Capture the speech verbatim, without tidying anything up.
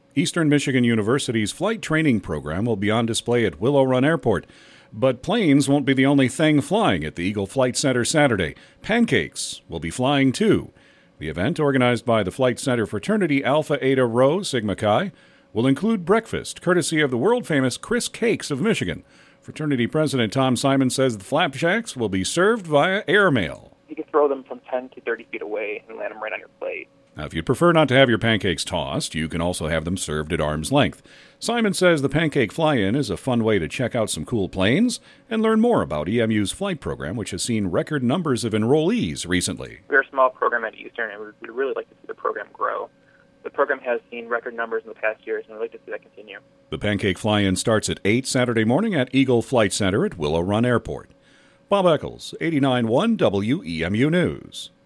Eastern Michigan University's flight training program will be on display at Willow Run Airport. But planes won't be the only thing flying at the Eagle Flight Center Saturday. Pancakes will be flying, too. The event, organized by the Flight Center fraternity Alpha Eta Rho Sigma Chi, will include breakfast, courtesy of the world-famous Chris Cakes of Michigan. Fraternity President Tom Simon says the flapjacks will be served via airmail. You can throw them from ten to thirty feet away and land them right on your plate. Now, if you'd prefer not to have your pancakes tossed, you can also have them served at arm's length. Simon says the Pancake Fly-In is a fun way to check out some cool planes and learn more about E M U's flight program, which has seen record numbers of enrollees recently. We're a small program at Eastern, and we'd really like to see the program grow. The program has seen record numbers in the past years, and we'd like to see that continue. The Pancake Fly-In starts at eight Saturday morning at Eagle Flight Center at Willow Run Airport. Bob Eccles, eighty-nine point one W E M U News.